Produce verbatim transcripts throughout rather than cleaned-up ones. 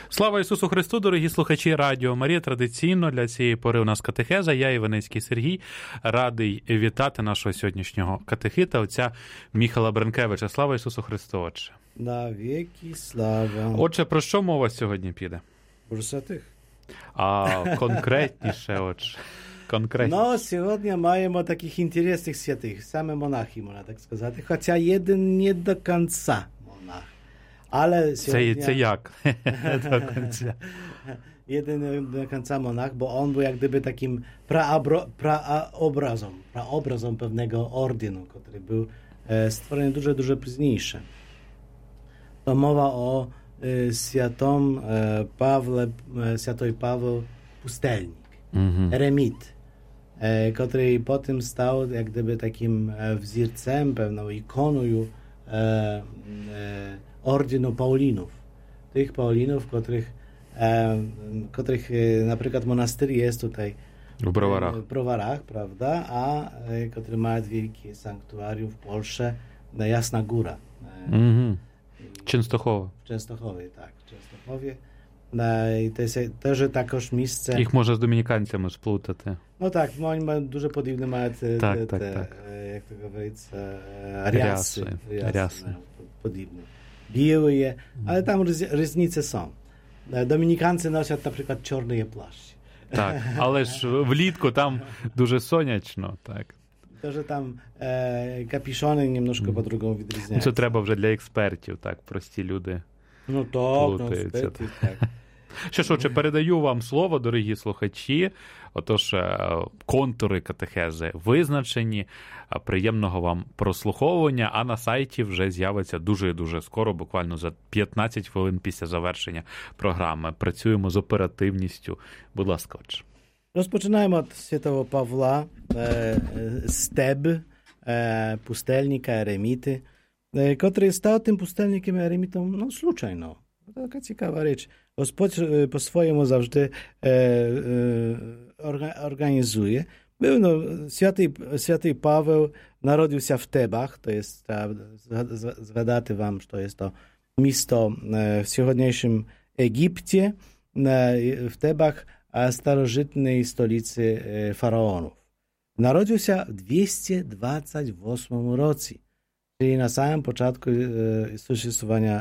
Слава Ісусу Христу, дорогі слухачі Радіо Марія. Традиційно для цієї пори у нас катехеза. Я, Іваницький Сергій, радий вітати нашого сьогоднішнього катехита, отця Міхала Бренкевича. Слава Ісусу Христу, отче. На віки слава. Отче, про що мова сьогодні піде? Про святих. А конкретніше, отче. Конкретніше. Ну, сьогодні маємо таких інтересних святих, саме монахи, можна так сказати, хоча один не до кінця монах. Але сьогодні... Це, це як? До кінця. Jeden do końca monach, bo on był jak gdyby takim praobro, praobrazem, praobrazem pewnego ordynu, który był e, stworzony dużo, dużo późniejsze. To mowa o e, świętym e, Pawle, e, świętej Paweł Pustelnik, mm-hmm. eremit, e, który potem stał jak gdyby takim e, wzorcem, pewną ikoną e, e, ordynu Paulinów. Tych Paulinów, których E, których e, na przykład monastyr jest tutaj w Browarach, e, w Browarach, prawda, a e, który ma wielkie sanktuarium w Polsce, na Jasna Góra. E, mm-hmm. Częstochowa. W Częstochowie, tak, w Częstochowie. E, I to jest też takoż miejsce... Ich może z dominikańcami splutać. No tak, oni mają dużo podobne, mają te, tak, te, tak, te tak. jak to powiedzieć, riasy. Riasy. Podobne. Białe, ale tam różnice są. Домініканці носять, наприклад, чорні плащі. Так, але ж влітку там дуже сонячно, так. Тож там е, капюшони немножко mm. по-другому відрізняються. Це треба вже для експертів, так, прості люди. Ну так, ну, експерти, так. Що ж, отже, передаю вам слово, дорогі слухачі. Отож, контури катехези визначені. Приємного вам прослуховування, а на сайті вже з'явиться дуже-дуже скоро, буквально за п'ятнадцять хвилин після завершення програми. Працюємо з оперативністю. Будь ласка, отже. Розпочинаємо від святого Павла, е, Стеб, е, пустельника, ереміти, е, котрий став тим пустельником, еремітом, ну, случайно. Taka ciekawa rzecz. Gospodź po swojemu zawsze e, e, organizuje. Był, no, święty, święty Paweł narodził się w Tebach, to jest, zgadać wam, że to jest to miasto w dzisiejszym Egipcie, w Tebach, starożytnej stolicy faraonów. Narodził się w dwieście dwadzieścia osiem roku, czyli na samym początku sуществowania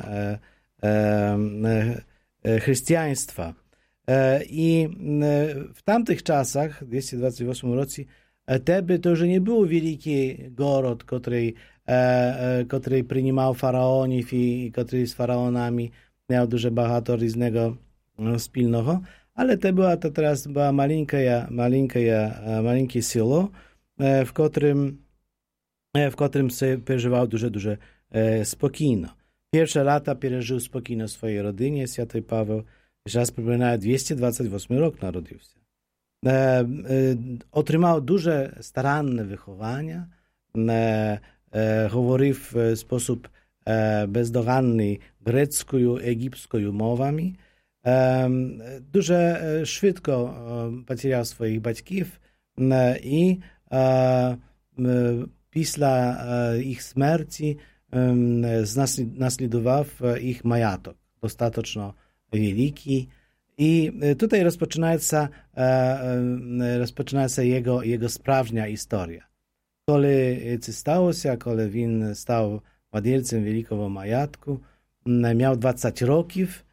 chrześcijaństwa. I w tamtych czasach, dwieście dwadzieścia osiem roku, Teby to już nie był wielki город, który, który przyjmował faraonów i który z faraonami miał dużo багато różnego wspólnego, ale to była to teraz była malinka, malinka, malinkie selo, w którym w którym się przeżywał dużo, dużo spokojno. Pierwsze lata przeżył spokojno w swojej rodzinie, święty Paweł. Jeszcze raz przypominam, dwieście dwadzieścia osiem rok narodził się. E, e, otrzymał duże, staranne wychowanie. E, e, mówił w sposób e, bezdoganny grecką, egipską mowami. E, дуже szybko potrzymał swoich батьків e, i e, e, pісля e, ich śmierci naśladował ich majątek, dostatecznie wielki. I tutaj rozpoczyna się, rozpoczyna się jego, jego sprawdźnia historia. Kiedy co stało się, kiedy on stał władzicielem wielkiego majątku, miał dwadzieścia roków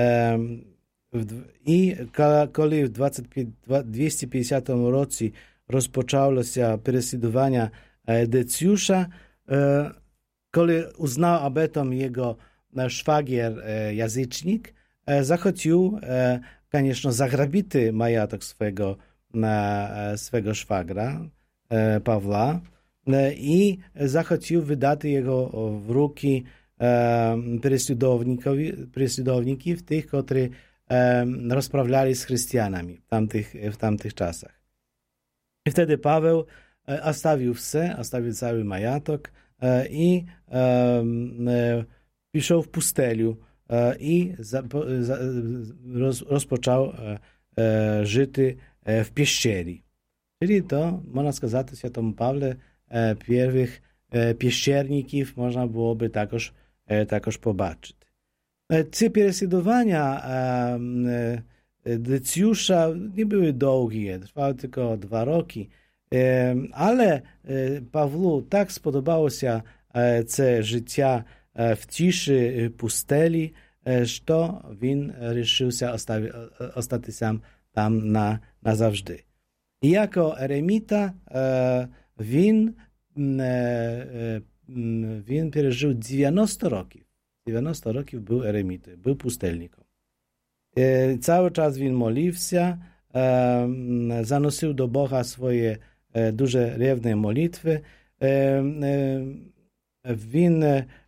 i kiedy w dwieście pięćdziesiątym roku rozpoczęło się prześladowanie Decjusza, kiedy uznał o tym jego szwagier języcznik, zachodził, koniecznie zagrabić majątek swego, swego szwagra, Pawła, i zachodził wydać jego w ruki prześladowników, tych, którzy rozprawiali z chrześcijanami w tamtych, w tamtych czasach. I wtedy Paweł ostawił wszystko, ostawił cały majątek i poszedł w pustynię i rozpoczął żyć w pieszczerze. Czyli to, można сказать, w świętym Pawle pierwszych pieszczerników można byłoby takoż, takoż pobaczyć. Te prześladowania Decjusza nie były długie, trwały tylko dwa roki, ale Pawlu tak spodobało się це życia w ciszy pusteli, że on решил остаться sam tam na, na zawsze. I jako eremita on, on przeżył dziewięćdziesiąt roków. dziewięćdziesiąt roków był eremitą, był pustelnikiem. Cały czas on modlił się, zanosił do Boga swoje duże, rewne modlitwy. On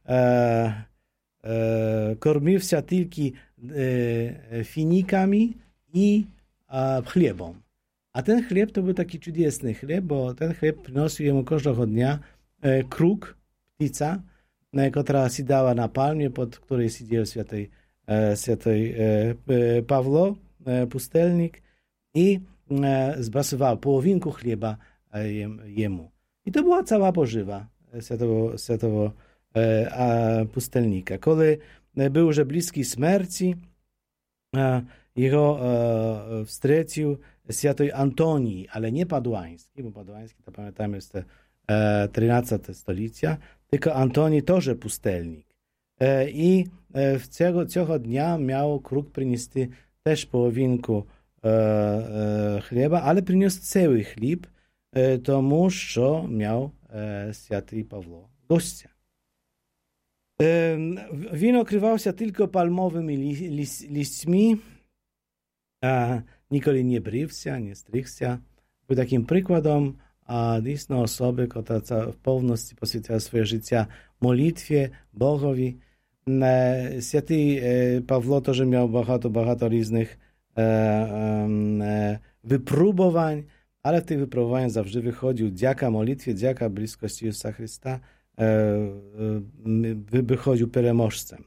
kormił się tylko finikami i chlebem. A ten chleb to był taki cudowny chleb, bo ten chleb przynosił jemu każdego dnia kruk, ptica, która siedziała na palmie, pod której siedział święty, święty Pawlo, pustelnik, i zbrasował połowinku chleba jemu. I to była cała pożywa świętego, świętego pustelnika. Kiedy był już bliski śmierci, jego wstrzecił święty Antonii, ale nie Paduański, bo Paduański, to pamiętamy, jest trynastego stulecia, tylko Antonii też pustelnik. I w tego, tego dnia miał kruk przynieść też połowinku chleba, ale przyniósł cały chleb, tomu, że miał święty Pawło gościa. Win okrywał się tylko palmowymi liśćmi, a nigdy nie brył się, nie strychł się. Był takim przykładem a dійсно osoby, która w pełności poświęciła swoje życie modlitwie Bogowi. Święty Pawło też miał bardzo, bardzo różnych wypróbowań, ale w tych wypróbowaniach zawsze wychodził dzięki modlitwie, dzięki bliskości Jezusa Chrysta, wychodził peremożcem.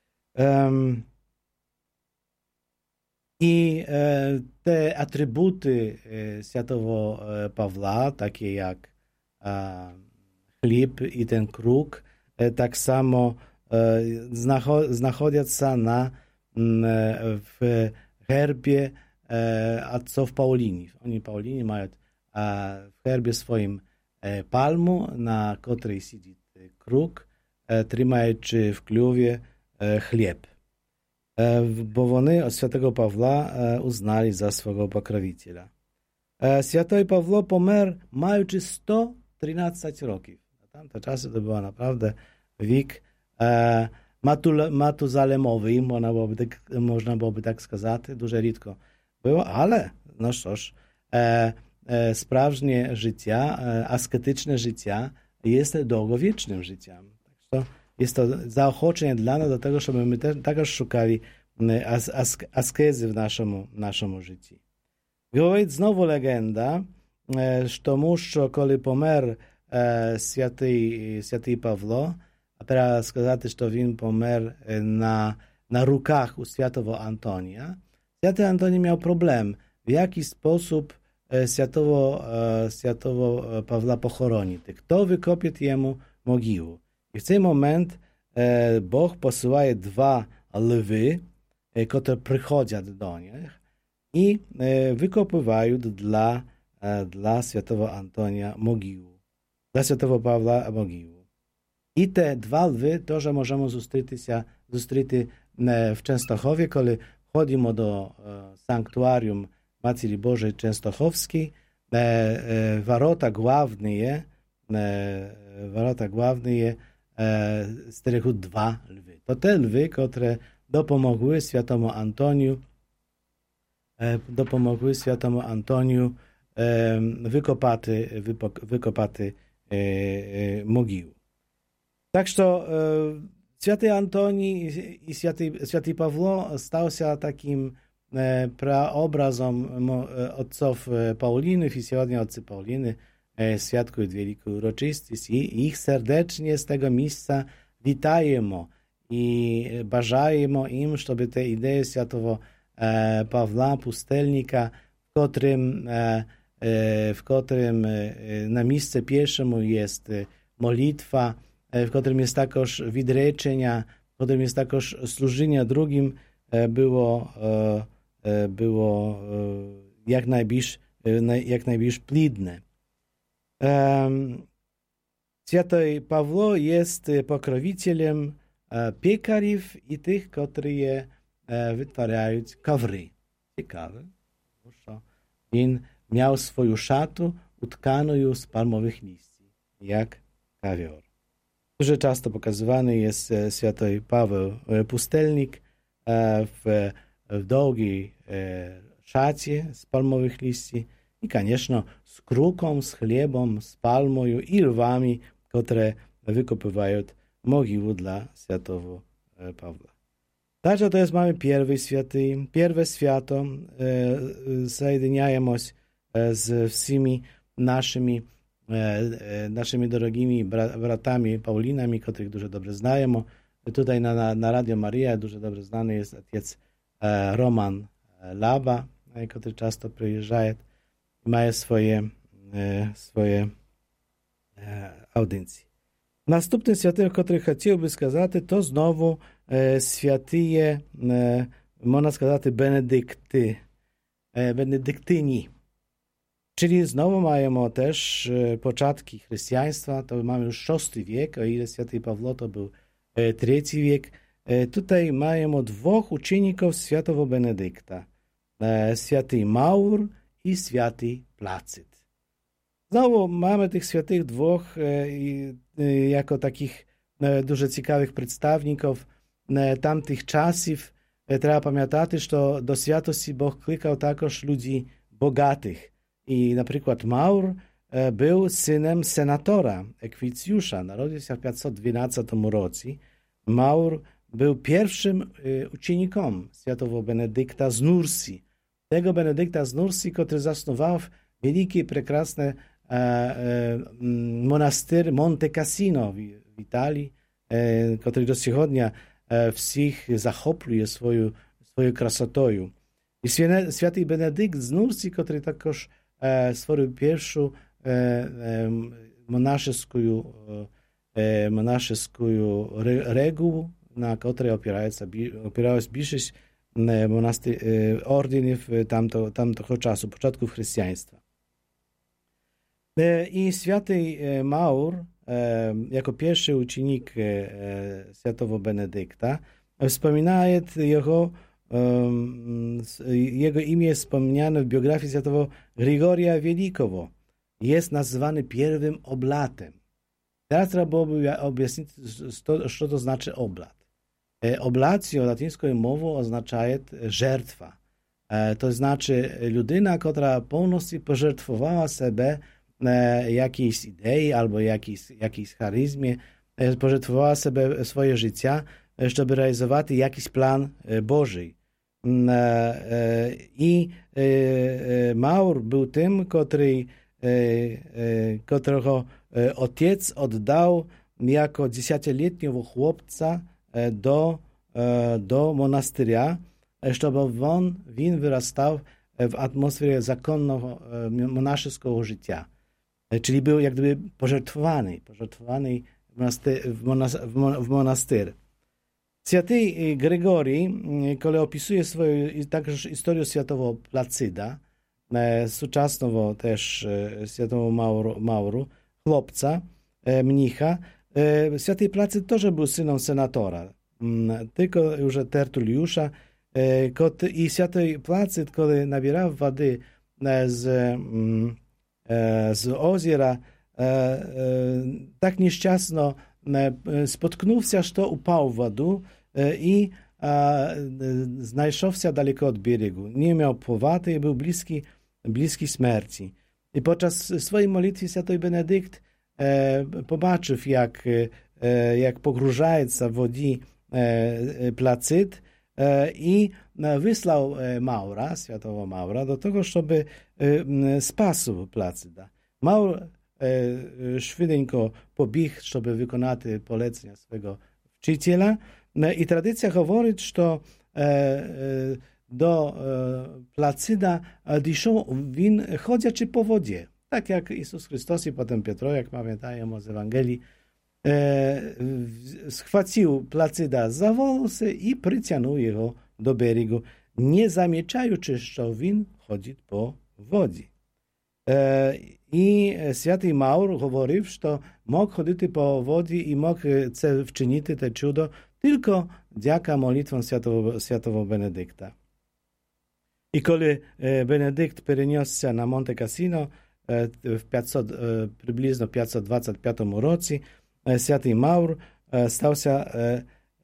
I te atrybuty świętego Pawła, takie jak chleb i ten kruk, tak samo znachodzą się na, w herbie ojców Paulini. Oni Paulini mają w herbie swoim palmu, na której siedzi kruk, trzymający w kljuwie chleb. Bo oni od świętego Pawła uznali za swego pokровителя. Święty Pawło pomer mający sto trzynaście roków. Na tamte czasy to była naprawdę wiek matuzalemowy, można byłoby tak, można byłoby tak сказать, дуже рідко było, ale no cóż, e, e, sprażnie życia, e, asketyczne życia jest długowiecznym życiem. Także jest to zaochoczenie dla nas do tego, żeby my też, także szukali as, as, askezy w naszym, naszym życiu. Mówi znowu legenda, że muszczo, kiedy pomer święty, święty Pawło, a teraz сказать, że on pomer na, na rukach u świętego Antonia. Święty Antoni miał problem, w jaki sposób świętego, świętego Pawła pochoronić. Kto wykopie jemu mogiłę. I w ten moment Bóg posyła dwa lwy, które przychodzą do nich i wykopywają dla, dla świętego Antonia mogiłę. Dla świętego Pawła mogiłę. I te dwa lwy też możemy zobaczyć w Częstochowie, kiedy chodzimy do sanktuarium Matki Bożej Częstochowskiej, warota główne, warota główne strychu dwa lwy. To te lwy, które dopomogły świętemu Antoniu, dopomogły świętemu Antoniu wykopać, wykopać mogiłę. Tak, że święty Antoni i święty, święty Pawło stał się takim praobrazem ojców Paulinów i сегодня ojcy Pauliny świadkują wielką uroczystość i ich serdecznie z tego miejsca witajemy i bажаємо im, żeby te idee świętego Pawła, pustelnika, w którym, w którym na miejsce pierwszemu jest modlitwa, w którym jest także wydreczenia Potem jest також служіння другим było, było jak najbliż, jak najbliż plidne. Święty Pawło jest pokrowicielem piekariów i tych, którzy wytwarzają kawry. Ciekawe, bo on miał swoją szatę utkaną z palmowych liści, jak kawior. Дуже часто показаний є святий Павел Пустельник в, в довгій шаті з пальмових листів і, звісно, з круком, з хлібом, з пальмою і львами, які викопують могилу для святого Павла. Także to jest mamy pierwszy święty, pierwsze święto, zjedniaемося z wszystkimi naszymi naszymi drogimi bratami Paulinami, których dużo dobrze znajemy. Tutaj na, na, na Radio Maria dużo dobrze znany jest ojciec Roman Laba, który często przyjeżdża i ma swoje, swoje audycje. Następny święty, który chciałbym сказать, to znowu świętyje, można сказать, Benedykty, Benedyktyni. Czyli znowu mamy też początki chrześcijaństwa, to mamy już szósty wiek, o ile święty Pawło to był trzeci wiek. Tutaj mamy dwóch uczniów świętego Benedykta, święty Maur i święty Placyt. Znowu mamy tych świętych dwóch jako takich дуже ciekawych przedstawników tamtych czasów. Trzeba pamiętać, że do świętości Bóg klikał także ludzi bogatych. I na przykład Maur był synem senatora Ekwicjusza. Narodził się w pięćset dwunastym roku. Maur był pierwszym ucznikiem świętego Benedykta z Nursji. Tego Benedykta z Nursji, który zasnował wielki, прекрасny monastyr Monte Cassino w Italii, który do dzisiaj wszystkich zachopuje swoją, swoją krasotą. I święty Benedykt z Nursji, który także stworzył pierwszą monaszyską, monaszyską regułę, na której opierała się większość ordynów tamto, tamtego czasu, początków chrześcijaństwa. I święty Maur, jako pierwszy ucznik świętego Benedykta, wspomina jego Jego imię jest wspomniane w biografii świętego Grigoria Wielkiego. Jest nazywany pierwszym oblatem. Teraz trzeba byłoby objaśnić, co to znaczy oblat. Oblacja łacińską mową oznacza żertwa. To znaczy ludyna, która pełności pożertwowała sobie jakiejś idei albo jakiejś, jakiejś charyzmie, pożertwowała sobie swoje życie, żeby realizować jakiś plan Boży. I Maur był tym, który, którego ojciec oddał jako dziesięcioletniego chłopca do, do monastyria, żeby on, on wyrastał w atmosferze zakonnego, monaszego życia. Czyli był jak gdyby pożertwowany, pożertwowany w monastyr. Święty Gregory, który opisuje swoją także historię świętego Placyda, współczesnego też świętego Mauru, Mauru, chłopca, mnicha. Święty Placyd też był synem senatora, tylko już Tertuliusza. I święty Placyd, który nabierał wody z, z ozera, tak nieszczęsno spotknął się, że upał w wodę i znajszł się daleko od brzegu. Nie miał powody i był bliski, bliski śmierci. I podczas swojej modlitwy święty Benedykt pobaczył, jak, jak pogrążaje się w wodzie Placyd i wysłał Maura, świętego Maura, do tego, żeby spasł Placyda. Maur szybko pobiegł, żeby wykonać polecenia swego wczyciela. I tradycja mówi, że do Placyda doszło win chodzący po wodzie. Tak jak Jezus Chrystus i potem Piotro, jak pamiętają z Ewangelii, Схватив Плацида за волоси і притягнув його до берегу, не замічаючи, що він ходить по воді. І святий Маур говорив, що мог ходити по воді і мог це вчинити, те чудо, тільки дяка молитвам святого, святого Бенедикта. І коли Бенедикт перенісся на Монте-Касіно в п'ятсот, приблизно п'ятсот двадцять п'ятому році, святий Маур стався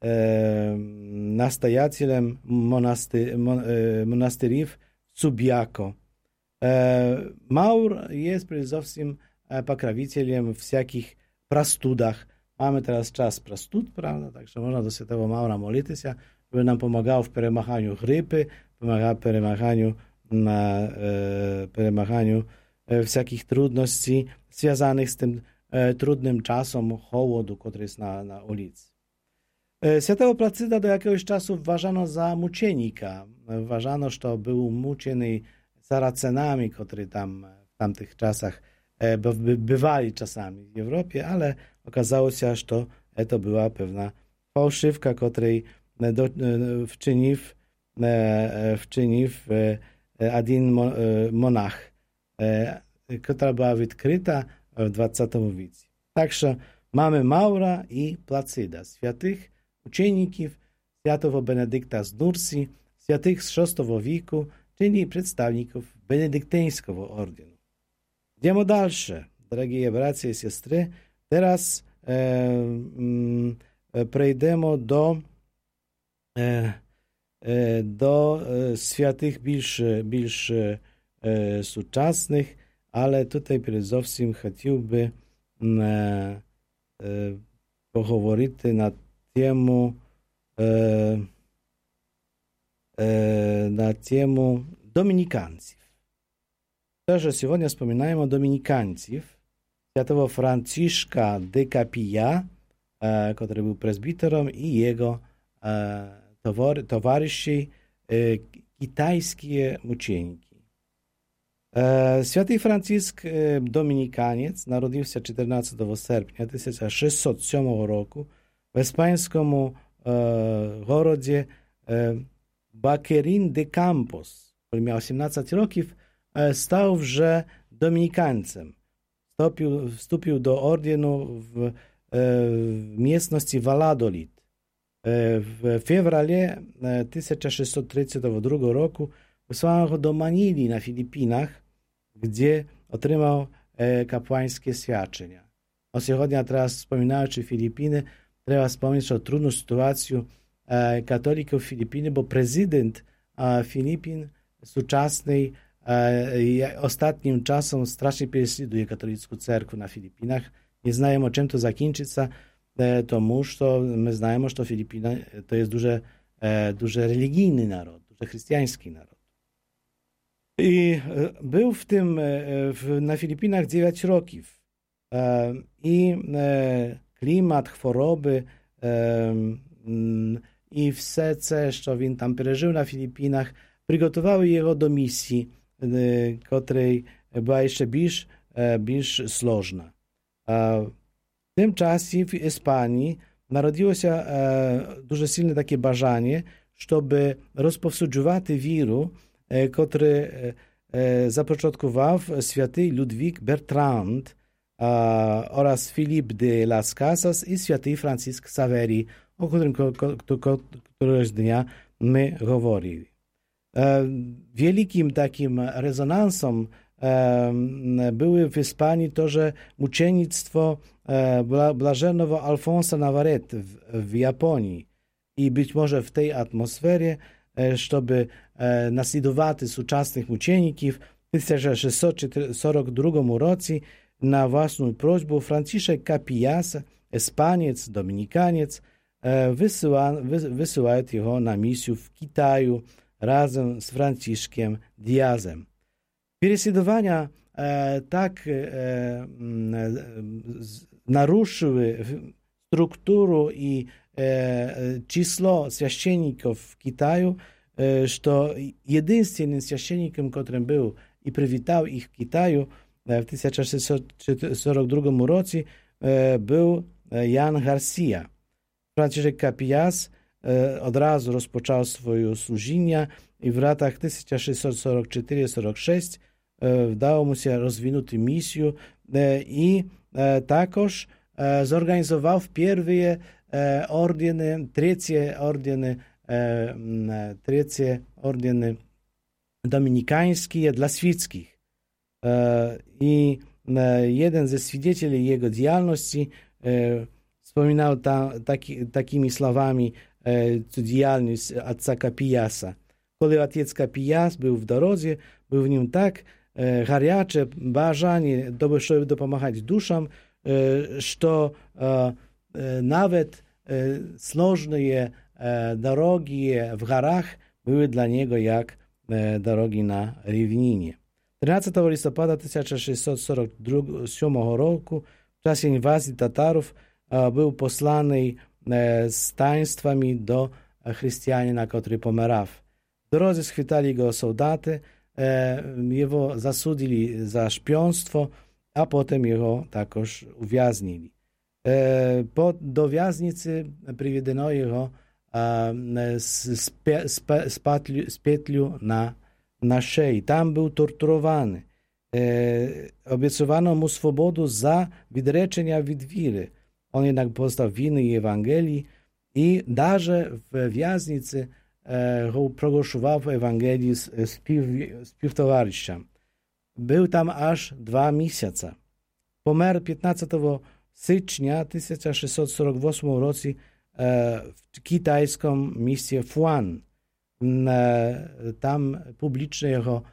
настоятелем монастирів Суб'яко. Маур jest przede wszystkim pokrawicielem всяких простудах. Mamy teraz czas простуд, prawda? Także można do świętego Maura modlić się, żeby nam pomagał w перемаганню grypy, pomagał w перемаганню, na, e, перемаганню e, всяких trudności związanych z tym e, trudnym czasem chłodu, który jest na, na ulicy. E, świętego Placyda do jakiegoś czasu uważano za muczenika. Uważano, że był muczony Saracenami, którzy tam w tamtych czasach e, bywali czasami w Europie, ale okazało się, że to, to była pewna fałszywka, której do, wczynił, e, wczynił e, jeden monach, e, która była odkryta w dwudziestym wieku. Także mamy Maura i Placyda, świętych uczeniów, świętego Benedykta z Nursji, świętych z szóstego wieku, czyli przedstawników benedyktyńskiego ordynu. Idziemy dalsze, drogie bracia i siostry. Teraz e, e, przejdziemy do, e, e, do e, świętych bільш, bільш e, współczesnych, ale tutaj przede wszystkim chciałbym e, e, poговорити na temu e, na temu dominikańców. Także сегодня wspominają o dominikańców, świętego Franciszka de Capilla, który był prezbiterem, i jego towarzyszy, kitajskie muczeniki. Święty Franciszek Dominikaniec narodził się czternastego sierpnia tysiąc sześćset siódmego roku w hiszpańskim gorodzie Boquerín de Campos, który miał osiemnaście lat, stał się dominikańcem. Wstąpił, wstąpił do ordynu w, w miejscowości Valladolid. W fewralie tysiąc sześćset trzydziestego drugiego roku wysłano go do Manili na Filipinach, gdzie otrzymał kapłańskie świadczenia. O сегодня teraz wspominając Filipiny, trzeba wspomnieć o trudną sytuację katolików Filipiny, bo prezydent Filipin współczesnej ostatnim czasem strasznie prześladuje katolicką cerkiew na Filipinach. Nie znają, o czym to zakończy się, тому że my znamy, że Filipiny to jest duże, duże religijny naród, duże chrześcijański naród. I był w tym w, na Filipinach dziewięć roków. I klimat, choroby i wszystko, co on tam przeżył na Filipinach, przygotowały jego do misji, której była jeszcze bardziej, bardziej złożona. W tym czasie w Hiszpanii narodziło się дуже silne takie bażanie, żeby rozpowsюджувати wiru, który zapoczątkował święty Ludwik Bertrand oraz Filip de las Casas i święty Franciszek Saveri, o którym któregoś dnia my mówili. Wielkim takim rezonansem były w Hiszpanii to, że muczenictwo Blażenego Alfonsa Navarrete w, w Japonii i być może w tej atmosferze, żeby naśladować współczesnych muczeników, w tysiąc sześćset czterdziestym drugim roku na własną prośbę Franciszek Capillas, Hiszpaniec, Dominikaniec, wysyła, wy, wysyłają jego na misję w Kitaju razem z Franciszkiem Diazem. Prześladowania e, tak e, naruszyły strukturę i e, czysło święcenników w Kitaju, e, że jedynym święcennikiem, którym był i przywitał ich w Kitaju e, w tysiąc sześćset czterdziestym drugim roku, e, był Jan Garcia. Franciszek Capillas od razu rozpoczął swoje służenia i w latach tysiąc sześćset czterdzieści cztery czterdzieści sześć udało mu się rozwinąć misję i także zorganizował pierwsze ordyny, trzecie ordyny, trzecie ordyny dominikańskie dla świeckich. I jeden ze świadków jego działalności wspominał tam, taki, takimi słowami tę działalność ojca Capillasa. Kiedy ojciec Capillas był w drodze, był w nim tak горяче бажання, щоб допомагати душам, що nawet сложные дороги в горах były dla niego jak drogi na równinie. trynastego listopada tysiąc sześćset czterdziestego siódmego roku w czasie inwazji Tatarów był posłany z taństwami do chrześcijanina, który pomierał. W drodze schwytali go soldaty, jego zasudili za szpionstwo, a potem jego także uwiaznili. Po, do wiaznicy przywiedzono jego z, z, z, patli, z petlią na, na szyi. Tam był torturowany. Obiecowano mu swobodę za wydreczenia od wiry. On jednak postał winny Ewangelii i darze w wiaznicy progłoszował Ewangelię współtowarzyszom. Był tam aż dwa miesiące. Pomarł piętnastego stycznia tysiąc sześćset czterdziestego ósmego roku w kitajską misję Fuan. Tam publicznie jego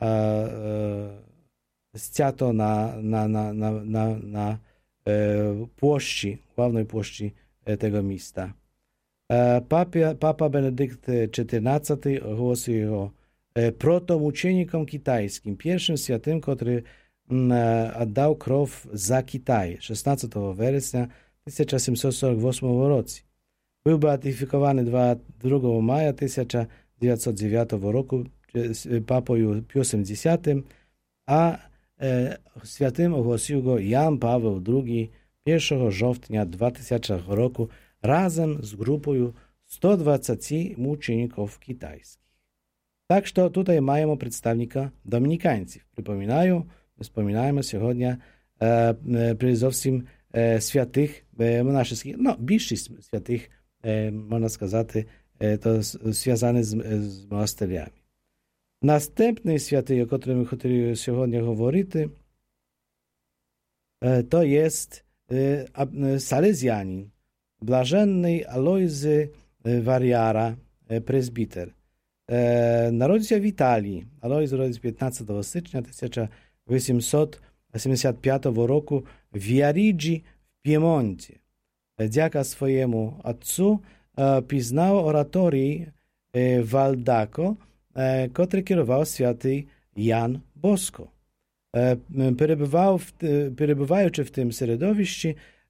zcięto na, na, na, na, na, na płoszczy, głównej płoszczy tego miasta. Papa, Papa Benedykt czternasty ogłosił jego protomuczenikiem kitajskim, pierwszym świętym, który oddał krew za Kitaj, szesnastego września tysiąc osiemset czterdziestego ósmego roku. Był beatyfikowany drugiego maja tysiąc dziewięćset dziewiątego roku papą Piusem X, a świętym ogłosił go Jan Paweł drugi pierwszego września dwa tysiące roku razem z grupą sto dwudziestu muczeników kitajskich. Tak, że tutaj mamy przedstawnika dominikańców. Przypominają, wspominajmy сегодня przede wszystkim świętych monaszych, no, bliższych świętych, można сказать, to związane z, z monasteriami. Następny święty, o którym chcę сегодня mówić, to jest salezjanin, Blażenny Alojzy Wariara, prezbiter. Narodził się w Italii. Alojzy urodził się piętnastego stycznia tysiąc osiemset osiemdziesiątego piątego roku w Viareggi w Piemoncie. Dzięki swojemu ojcu poznał oratorii Valdaco, który kierował święty Jan Bosco. Przebywając w tym środowisku,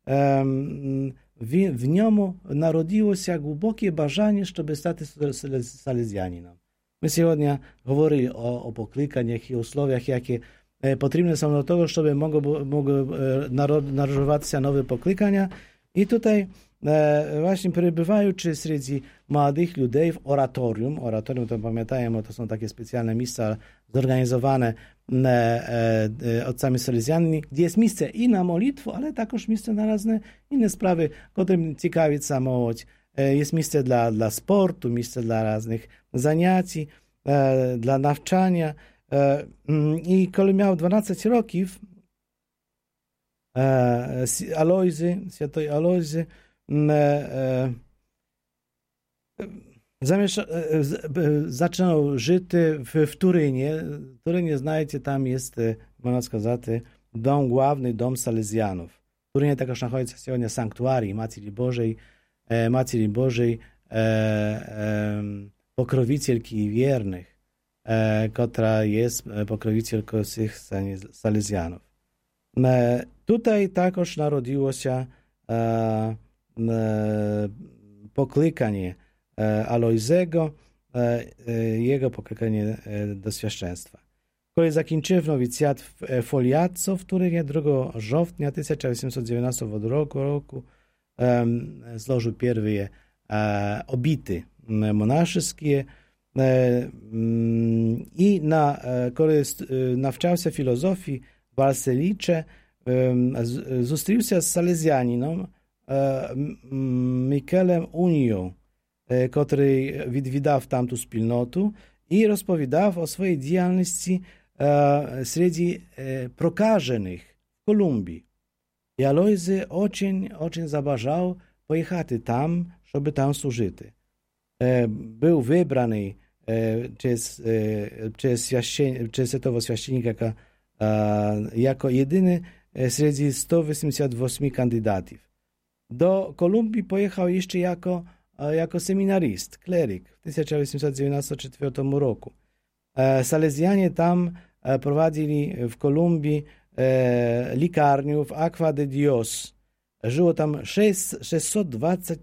w, w niemu narodziło się głębokie bажanie, żeby stać salezjaninem. My сегодня говорили o, o poklикaniach i usłowiach, jakie potrzebne są do tego, żeby mogły, mogły narodzić się nowe poklикania. I tutaj e, właśnie przebywając wśród młodych ludzi w oratorium, oratorium to pamiętajmy, to są takie specjalne miejsca zorganizowane e, e, ojcami salezjanami, gdzie jest miejsce i na modlitwę, ale także miejsce na różne inne sprawy, którym ciekawi się młodzież. E, jest miejsce dla, dla sportu, miejsce dla różnych zajęć, e, dla nauczania. E, I kiedy miał dwanaście roków, Alojzy, świętej Alojzy, zamieszcza, zaczynał żyć w, w Turynie. W Turynie, znajdziecie, tam jest, można сказать, dom główny, dom salezjanów. W Turynie także znajduje się сегодня sanktuarium Matki Bożej, Matki Bożej, e, e, pokrowicielki wiernych, e, która jest pokrowicielką tych salezjanów. Tutaj także narodziło się e, e, poklикanie e, Alojzego, e, jego poklикanie e, do świadectwa. Kiedy zakończył nowicjat w Foliazzo w Turynie drugiego września tysiąc osiemset dziewiętnastego roku, złożył pierwsze obity monaszyskie i na, kiedy nawczał się filozofii w Alselicze, zустрів się z salezjaninom Микелем Уніо, котрий відвідав тамту спільноту і розповідав о своїй діяльності серед прокажених в Колумбії. І Алойzy очень, очень забажав поїхати там, щоб там служити. Był wybrany przez, przez, święcie, przez tego święcennika jako jedyny wśród sto osiemdziesiąt osiem kandydatów. Do Kolumbii pojechał jeszcze jako, jako seminarist, kleryk w tysiąc osiemset dziewięćdziesiątym czwartym roku. Salezjanie tam prowadzili w Kolumbii likarnię w Agua de Dios. Żyło tam sześćset dwadzieścia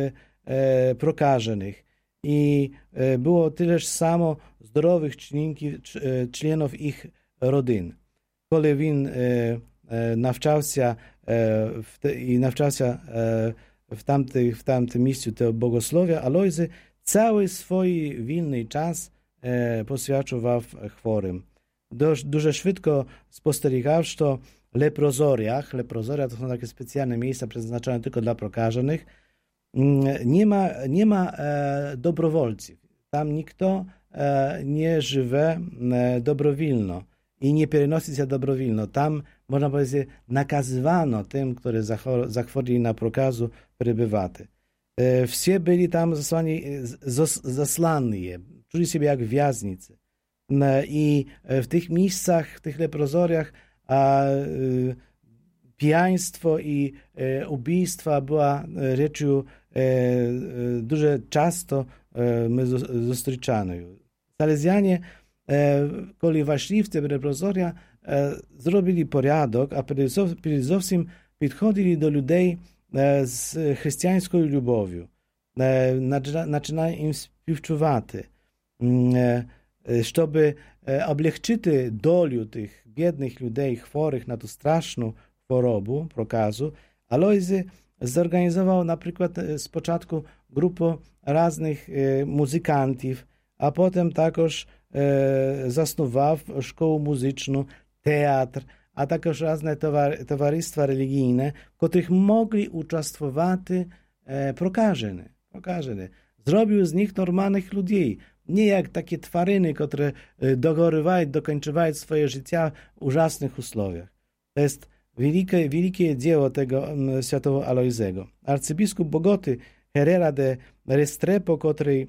prokażonych i było tyleż samo zdrowych członków ich rodzin. Kiedy on nawczał się i nawczał się w tamtym, w tamtym miejscu tego bogosłowia, Alojzy cały swój wolny czas poświęcił chorym. Дуже szybko spostrzegał, że leprozoriach, leprozoria to są takie specjalne miejsca przeznaczone tylko dla prokażonych, nie ma, nie ma e, dobrowolców. Tam nikt e, nie żyje e, dobrowolno i nie przenosi się dobrowolno. Tam, można powiedzieć, nakazywano tym, którzy zachorowali na prokazu, przebywać. E, wszyscy byli tam zasłani, zas, zasłani, czuli się jak w wязnicy. E, I w tych miejscach, w tych leprozoriach a, e, pijaństwo i e, ubóstwa była rzeczą e, дуже часто e, my zostrzyczane. Salezjanie, e, kiedy weszli w te leprozoria, e, zrobili porządek, a przede wszystkim podchodzili do ludzi e, z chrześcijańską lubowią. E, zaczynają im współczuwać, e, żeby e, oblегчити долю tych biednych ludzi chorych na tę straszną chorobę, prokazu. Alojzy zorganizował na przykład z początku grupę różnych e, muzykantów, a potem także e, zasnował szkołę muzyczną, teatr, a także różne towar, towarzystwa religijne, w których mogli uczestniczyć e, prokażeni. prokażeni. Zrobił z nich normalnych ludzi. Nie jak takie twaryny, które dogorywają, dokończywają swoje życie w ужасnych usłowiach. To jest wielkie, wielkie dzieło tego świętego Alojzego. Arcybiskup Bogoty Herrera de Restrepo, który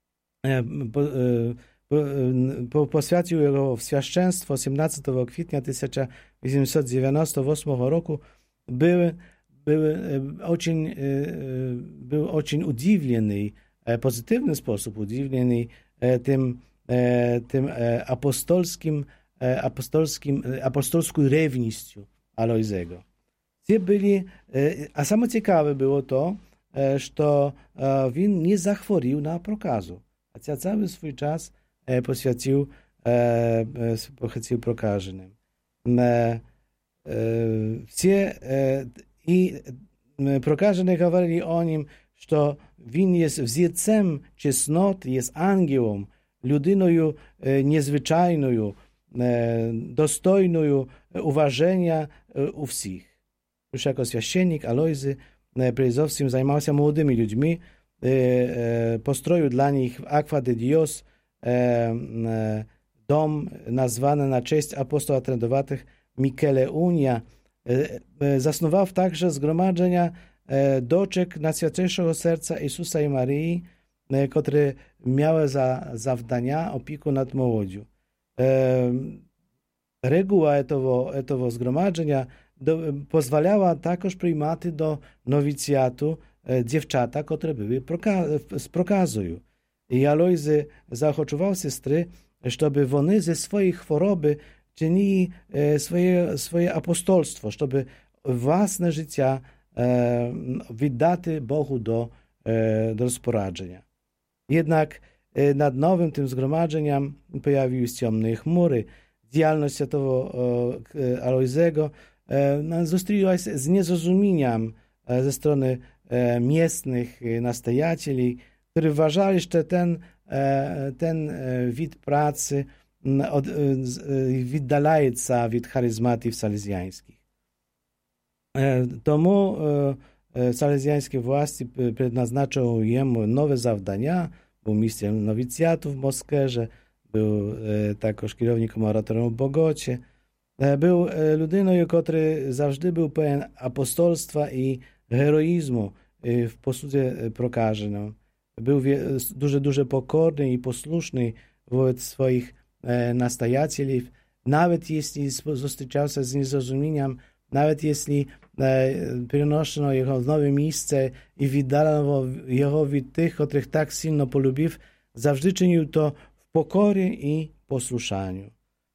poświęcił jego w świadczeństwo osiemnastego kwietnia tysiąc osiemset dziewięćdziesiątego ósmego roku, był, był, очень, był очень udziwiony, pozytywny sposób udziwiony tym, tym apostolskim, apostolskim, apostolską rewnością Alojzego. Byli, a samo ciekawe było to, że on nie zachworił na prokazu, a cały swój czas poświęcił, poświęcił prokażonym. I prokażeni mówili o nim, że on jest wzorcem czesnoty, jest aniołem, ludyną niezwyczajną, dostojną uważenia u wszystkich. Już jako święcennik Alojzy przede wszystkim zajmował się młodymi ludźmi, postroił dla nich w Agua de Dios dom nazwany na cześć apostoła trędowatych Michele Unia. Zasnował także zgromadzenia doczek Najświętszego Serca Jezusa i Maryi, które miały za zadania opieku nad młodzieżą. Reguła tego, tego zgromadzenia do, pozwalała także przyjmować do nowicjatu dziewczata, które były proka, z prokazu. I Alojzy zaochoczywał siostry, żeby one ze swojej choroby czynili swoje, swoje apostolstwo, żeby własne życie wydać Bogu do, do rozporadzenia. Jednak nad nowym tym zgromadzeniem pojawiły się ciemne chmury. Działalność świętego Alojzego została z niezrozumieniem ze strony miestnych nastoятелей, którzy uważali, że ten, ten wid pracy oddalaje się od charyzmatów salezjańskich. Тому salezjańskie władze przeznaczyły jemu nowe zadania, był mistrzem nowicjatów w Moskwie, był також kierownikiem oratorem w Bogocie. Był ludyną, który zawsze był pełen apostolstwa i heroizmu w posłuze prokażonym. Był дуже, дуже pokorny i posłuszny wobec swoich nastoятелей, nawet jeśli spotykał się z niezrozumieniem, nawet jeśli przenoszono jego w nowe miejsce i wydalano jego od tych, których tak silno polubił, zawsze czynił to w pokorze i posłuszaniu.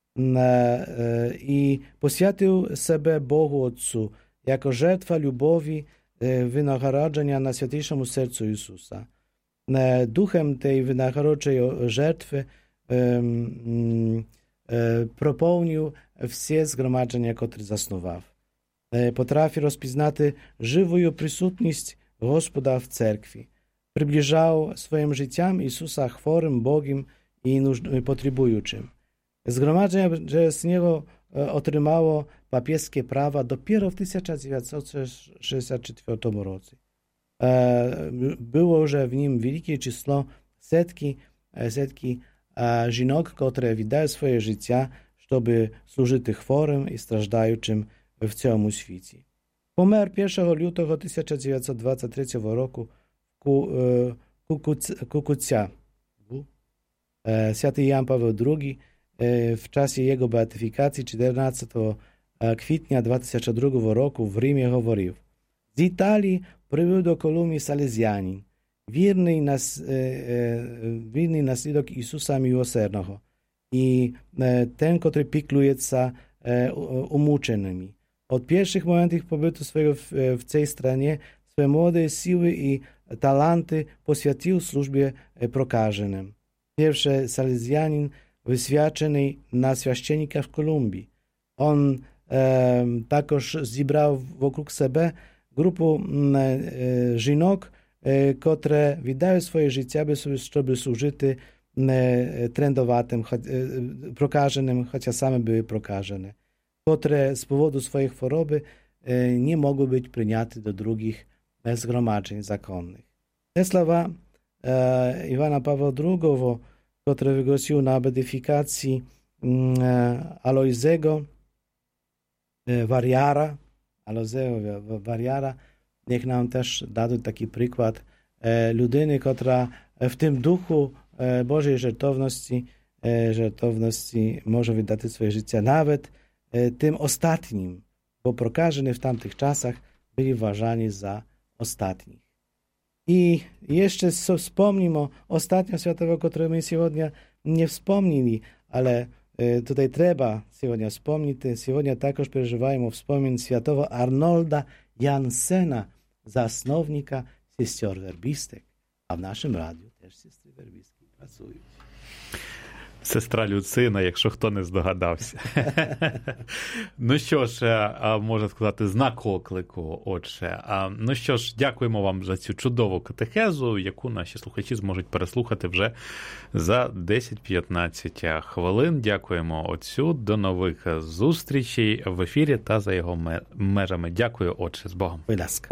I poświęcił siebie Bogu Otcu jako żertwa lubowi, wynagrodzenia na świętejszemu sercu Jezusa. Duchem tej wynagrodczej żertwy propełnił wszystkie zgromadzenia, które zasnował. Potrafi rozpoznać żywą przysutność Gospoda w cerkwi. Przybliżał swoim życiem Jezusa chorym, Bogiem i potrzebującym. Zgromadzenie przez niego otrzymało papieskie prawa dopiero w tysiąc dziewięćset sześćdziesiątym czwartym roku. Było już w nim wielkie czysło setki, setki żonok, które wydają swoje życie, żeby służyć chorym i strażdającym w całym świecie. Pomarł pierwszego lutego tysiąc dziewięćset dwudziestego trzeciego roku w Kukucja. Święty Jan Paweł drugi w czasie jego beatyfikacji czternastego kwietnia dwa tysiące drugiego roku w Rzymie mówił: z Italii przybył do Kolumbii salezjanin, wierny, nas, wierny naslідок Jezusa Miłosiernego i ten, który pikluje się umuczonymi. Od pierwszych momentów pobytu swojego w, w tej stronie swoje młode siły i talenty poświęcił służbie prokażonym. Pierwszy salezjanin wyświadczony na święcennika w Kolumbii. On e, także zebrał wokół siebie grupę e, żonok, e, które wydają swoje życie, żeby służyć e, trendowatym, cho, e, prokażonym, chociaż same były prokażone, które z powodu swojej choroby e, nie mogły być przyjęte do drugich zgromadzeń zakonnych. Te słowa e, Iwana Pawła drugiego, który wygłosił na beatyfikacji Alojzego Wariara, Alojzego Wariara, niech nam też dadzą taki przykład ludyny, która w tym duchu Bożej żertowności, żertowności może wydać swoje życie nawet tym ostatnim, bo prokażeni w tamtych czasach byli uważani za ostatnich. I jeszcze wspomnimy o ostatnim świętego, którego my сегодня nie wspomnieli, ale tutaj trzeba сегодня wspomnieć. Сегодня також переживаємо wspomnień świętego Arnolda Janssena, zasnownika sióstr werbistek, a w naszym radiu też siostry werbistki pracują. Сестра Люцина, якщо хто не здогадався. Ну що ж, можна сказати, знак оклику, отже. Ну що ж, дякуємо вам за цю чудову катехезу, яку наші слухачі зможуть переслухати вже за десять-п'ятнадцять хвилин. Дякуємо отцю, до нових зустрічей в ефірі та за його межами. Дякую, отче, з Богом. Будь ласка.